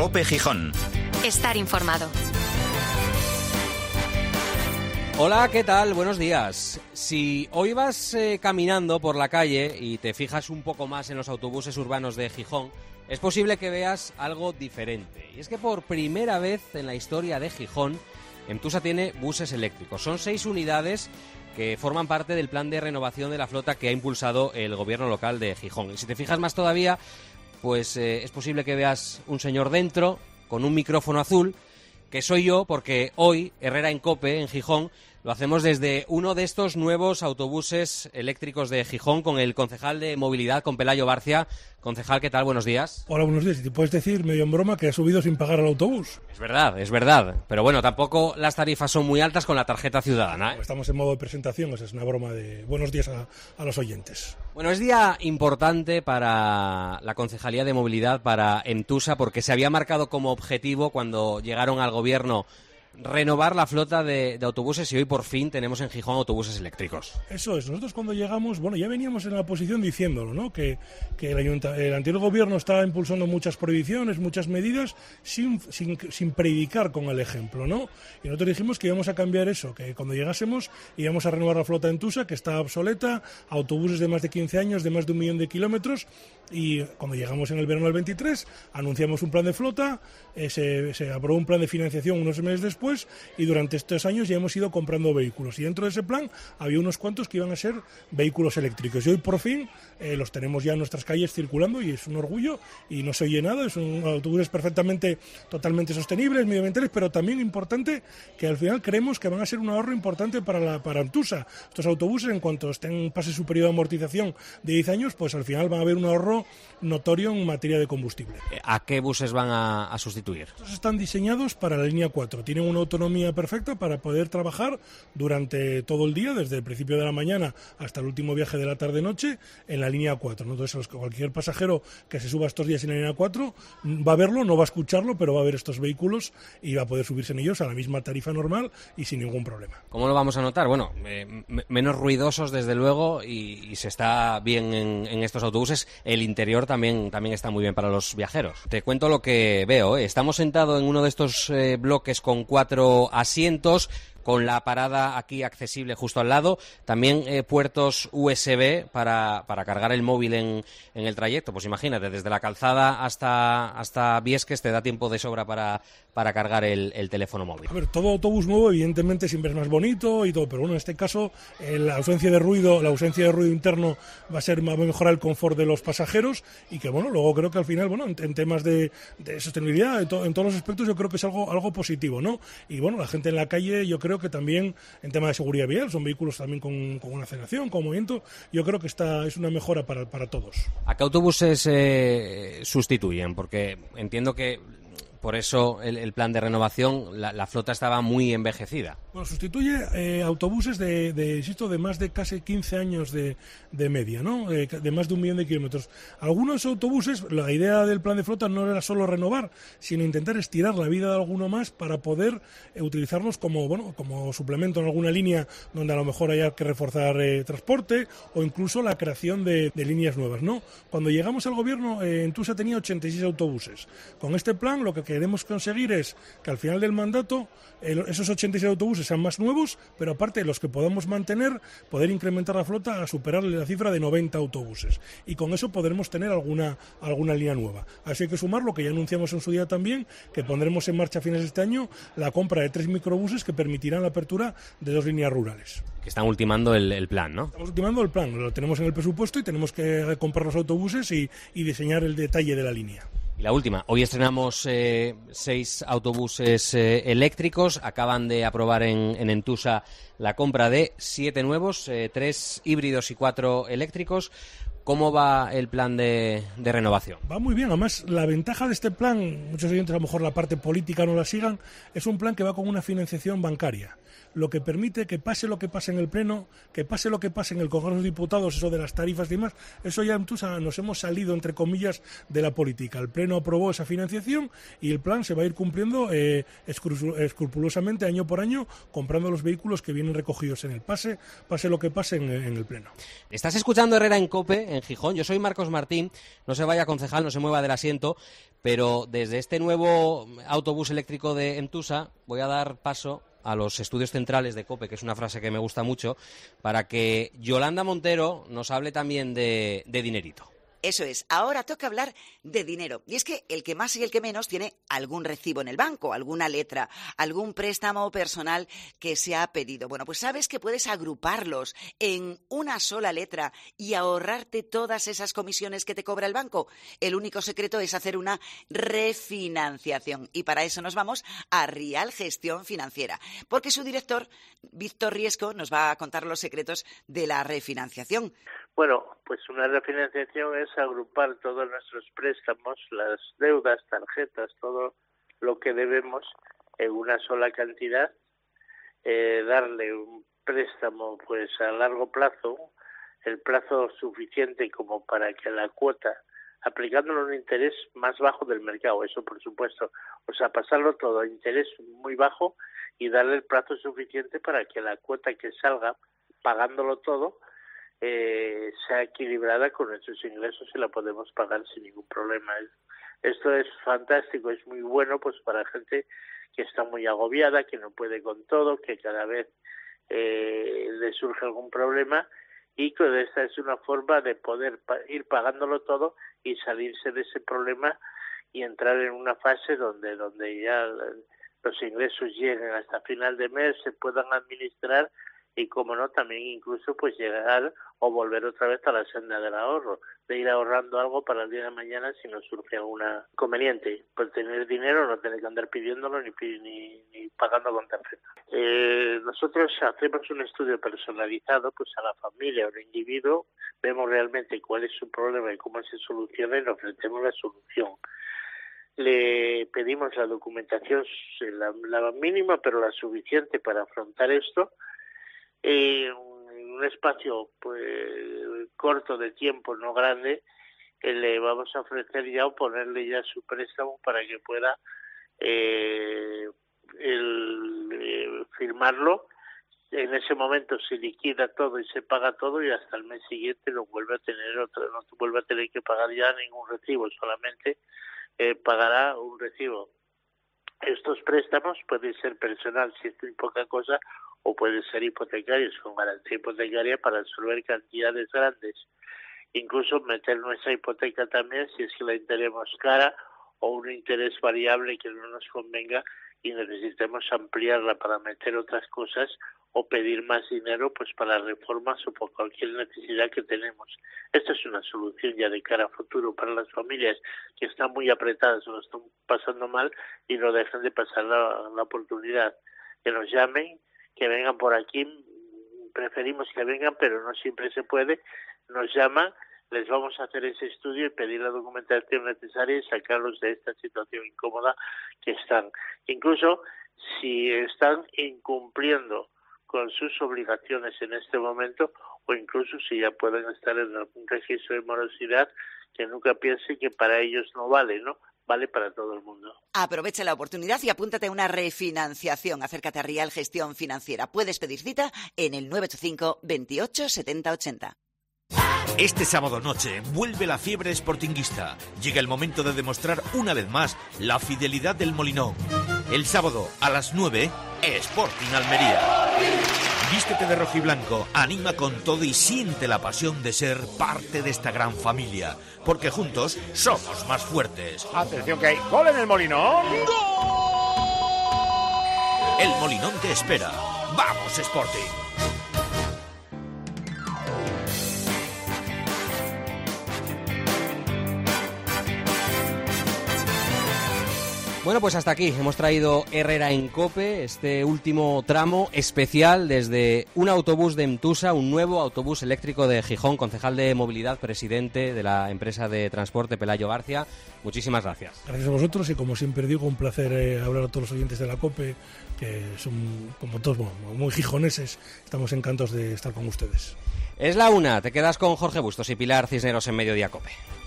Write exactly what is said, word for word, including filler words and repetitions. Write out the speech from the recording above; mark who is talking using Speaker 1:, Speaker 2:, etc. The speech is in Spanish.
Speaker 1: COPE Gijón.
Speaker 2: Estar informado.
Speaker 3: Hola, ¿qué tal? Buenos días. Si hoy vas eh, caminando por la calle y te fijas un poco más en los autobuses urbanos de Gijón, es posible que veas algo diferente. Y es que por primera vez en la historia de Gijón, Entusa tiene buses eléctricos. Son seis unidades que forman parte del plan de renovación de la flota que ha impulsado el gobierno local de Gijón. Y si te fijas más todavía, pues eh, es posible que veas un señor dentro con un micrófono azul, que soy yo, porque hoy, Herrera en COPE, en Gijón, lo hacemos desde uno de estos nuevos autobuses eléctricos de Gijón con el concejal de movilidad, con Pelayo Barcia. Concejal, ¿qué tal? Buenos días.
Speaker 4: Hola, buenos días. Y te puedes decir, medio en broma, que has subido sin pagar el autobús.
Speaker 3: Es verdad, es verdad. Pero bueno, tampoco las tarifas son muy altas con la tarjeta ciudadana, ¿eh?
Speaker 4: Estamos en modo de presentación, esa es una broma de buenos días a, a los oyentes.
Speaker 3: Bueno, es día importante para la Concejalía de Movilidad, para Entusa, porque se había marcado como objetivo cuando llegaron al gobierno renovar la flota de, de autobuses, y hoy por fin tenemos en Gijón autobuses eléctricos.
Speaker 4: Eso es. Nosotros cuando llegamos, bueno, ya veníamos en la oposición diciéndolo, ¿no? Que, que el, ayunta, el anterior gobierno estaba impulsando muchas prohibiciones, muchas medidas, sin, sin, sin predicar con el ejemplo, ¿no? Y nosotros dijimos que íbamos a cambiar eso, que cuando llegásemos íbamos a renovar la flota de Entusa, que está obsoleta, autobuses de más de quince años, de más de un millón de kilómetros, y cuando llegamos en el verano del veintitrés, anunciamos un plan de flota, eh, se, se aprobó un plan de financiación unos meses después, y durante estos años ya hemos ido comprando vehículos, y dentro de ese plan había unos cuantos que iban a ser vehículos eléctricos, y hoy por fin eh, los tenemos ya en nuestras calles circulando, y es un orgullo, y no se oye nada, son autobuses perfectamente, totalmente sostenibles, medioambientales, pero también importante que al final creemos que van a ser un ahorro importante para la para Entusa. Estos autobuses, en cuanto estén pase su periodo de amortización de diez años, pues al final van a haber un ahorro notorio en materia de combustible.
Speaker 3: ¿A qué buses van a, a sustituir?
Speaker 4: Estos están diseñados para la línea cuatro, tienen una autonomía perfecta para poder trabajar durante todo el día, desde el principio de la mañana hasta el último viaje de la tarde-noche, en la línea cuatro, ¿no? Entonces cualquier pasajero que se suba estos días en la línea cuatro va a verlo, no va a escucharlo, pero va a ver estos vehículos y va a poder subirse en ellos a la misma tarifa normal y sin ningún problema.
Speaker 3: ¿Cómo lo vamos a notar? Bueno, eh, menos ruidosos desde luego, y, y se está bien en, en estos autobuses. El interior también, también está muy bien para los viajeros. Te cuento lo que veo, ¿eh? Estamos sentados en uno de estos eh, bloques con cuatro asientos, con la parada aquí accesible justo al lado, también eh, puertos U S B para, para cargar el móvil en, en el trayecto. Pues imagínate, desde la calzada hasta, hasta Viesques te da tiempo de sobra para, para cargar el, el teléfono móvil.
Speaker 4: A ver, todo autobús nuevo evidentemente siempre es más bonito y todo, pero bueno, en este caso eh, la ausencia de ruido, la ausencia de ruido interno va a ser va a mejorar el confort de los pasajeros, y que bueno, luego creo que al final, bueno, en, en temas de, de sostenibilidad, en, to, en todos los aspectos, yo creo que es algo, algo positivo, ¿no? Y bueno, la gente en la calle, yo creo que también en tema de seguridad vial, son vehículos también con, con una aceleración, con movimiento, yo creo que esta es una mejora para, para todos.
Speaker 3: ¿A qué autobuses eh, sustituyen? Porque entiendo que por eso el, el plan de renovación, la, la flota estaba muy envejecida.
Speaker 4: Bueno, sustituye eh, autobuses de, de, insisto, de más de casi quince años de, de media, ¿no? Eh, de más de un millón de kilómetros. Algunos autobuses, la idea del plan de flota no era solo renovar, sino intentar estirar la vida de alguno más para poder eh, utilizarlos como, bueno, como suplemento en alguna línea donde a lo mejor haya que reforzar eh, transporte, o incluso la creación de, de líneas nuevas, ¿no? Cuando llegamos al gobierno, eh, Entusa tenía ochenta y seis autobuses. Con este plan, lo que queremos conseguir es que al final del mandato eh, esos ochenta y seis autobuses sean más nuevos, pero aparte de los que podamos mantener, poder incrementar la flota a superar la cifra de noventa autobuses, y con eso podremos tener alguna, alguna línea nueva. Así hay que sumar lo que ya anunciamos en su día también, que pondremos en marcha a fines de este año la compra de tres microbuses que permitirán la apertura de dos líneas rurales.
Speaker 3: Que están ultimando el, el plan, ¿no?
Speaker 4: Estamos ultimando el plan, lo tenemos en el presupuesto y tenemos que comprar los autobuses y, y diseñar el detalle de la línea.
Speaker 3: Y la última, hoy estrenamos eh, seis autobuses eh, eléctricos, acaban de aprobar en, en Entusa la compra de siete nuevos, eh, tres híbridos y cuatro eléctricos. ¿Cómo va el plan de, de renovación?
Speaker 4: Va muy bien. Además, la ventaja de este plan, muchos oyentes a lo mejor la parte política no la sigan, es un plan que va con una financiación bancaria, lo que permite que pase lo que pase en el Pleno, que pase lo que pase en el Congreso de Diputados, eso de las tarifas y demás, eso ya entonces nos hemos salido, entre comillas, de la política. El Pleno aprobó esa financiación y el plan se va a ir cumpliendo eh, escrupulosamente año por año, comprando los vehículos que vienen recogidos en el pase, pase lo que pase en, en el Pleno.
Speaker 3: Estás escuchando Herrera en COPE, en Gijón. Yo soy Marcos Martín, no se vaya concejal, no se mueva del asiento, pero desde este nuevo autobús eléctrico de Emtusa voy a dar paso a los estudios centrales de COPE, que es una frase que me gusta mucho, para que Yolanda Montero nos hable también de, de dinerito.
Speaker 1: Eso es, ahora toca hablar de dinero. Y es que el que más y el que menos tiene algún recibo en el banco, alguna letra, algún préstamo personal que se ha pedido. Bueno, pues sabes que puedes agruparlos en una sola letra y ahorrarte todas esas comisiones que te cobra el banco. El único secreto es hacer una refinanciación. Y para eso nos vamos a Rial Gestión Financiera, porque su director, Víctor Riesco, nos va a contar los secretos de la refinanciación.
Speaker 2: Bueno, pues una refinanciación es agrupar todos nuestros préstamos, las deudas, tarjetas, todo lo que debemos en una sola cantidad, eh, darle un préstamo pues a largo plazo, el plazo suficiente como para que la cuota, aplicándole un interés más bajo del mercado, eso por supuesto, o sea, pasarlo todo a interés muy bajo y darle el plazo suficiente para que la cuota que salga, pagándolo todo, Eh, sea equilibrada con nuestros ingresos y la podemos pagar sin ningún problema. Esto es fantástico, es muy bueno pues para gente que está muy agobiada, que no puede con todo, que cada vez eh, le surge algún problema, y que esta es una forma de poder pa- ir pagándolo todo y salirse de ese problema y entrar en una fase donde donde ya los ingresos lleguen hasta final de mes, se puedan administrar y, como no, también incluso pues llegar o volver otra vez a la senda del ahorro, de ir ahorrando algo para el día de mañana si nos surge algún inconveniente, pues tener dinero, no tener que andar pidiéndolo ni, ni, ni pagando con tarjeta. Eh, nosotros hacemos un estudio personalizado pues a la familia o al individuo, vemos realmente cuál es su problema y cómo se soluciona y le ofrecemos la solución. Le pedimos la documentación, la, la mínima pero la suficiente para afrontar esto, en un espacio pues corto de tiempo, no grande, eh, le vamos a ofrecer ya o ponerle ya su préstamo para que pueda eh, el, eh, firmarlo. En ese momento se liquida todo y se paga todo, y hasta el mes siguiente no vuelve a tener otro, no vuelve a tener que pagar ya ningún recibo, solamente eh, pagará un recibo. Estos préstamos pueden ser personal si es muy poca cosa, o pueden ser hipotecarios con garantía hipotecaria para absorber cantidades grandes. Incluso meter nuestra hipoteca también si es que la tenemos cara o un interés variable que no nos convenga y necesitemos ampliarla para meter otras cosas o pedir más dinero pues para reformas o por cualquier necesidad que tenemos. Esta es una solución ya de cara a futuro para las familias que están muy apretadas o lo están pasando mal y no dejan de pasar la, la oportunidad. Que nos llamen, que vengan por aquí, preferimos que vengan, pero no siempre se puede, nos llaman, les vamos a hacer ese estudio y pedir la documentación necesaria y sacarlos de esta situación incómoda que están. Incluso si están incumpliendo con sus obligaciones en este momento, o incluso si ya pueden estar en algún registro de morosidad, que nunca piensen que para ellos no vale, ¿no? Vale para todo el mundo.
Speaker 1: Aprovecha la oportunidad y apúntate a una refinanciación. Acércate a Rial Gestión Financiera. Puedes pedir cita en el nueve ocho cinco, veintiocho, setenta, ochenta.
Speaker 5: Este sábado noche vuelve la fiebre sportinguista. Llega el momento de demostrar una vez más la fidelidad del Molinón. El sábado a las nueve, Sporting Almería. Vístete de rojiblanco, anima con todo y siente la pasión de ser parte de esta gran familia, porque juntos somos más fuertes.
Speaker 6: Atención que hay gol en el Molinón.
Speaker 5: ¡Gol! El Molinón te espera. ¡Vamos, Sporting!
Speaker 3: Bueno, pues hasta aquí hemos traído Herrera en COPE, este último tramo especial desde un autobús de Emtusa, un nuevo autobús eléctrico de Gijón, concejal de movilidad, presidente de la empresa de transporte Pelayo García. Muchísimas gracias.
Speaker 4: Gracias a vosotros y, como siempre digo, un placer eh, hablar a todos los oyentes de la COPE, que son, como todos, bueno, muy gijoneses. Estamos encantados de estar con ustedes.
Speaker 3: Es la una, te quedas con Jorge Bustos y Pilar Cisneros en Mediodía COPE.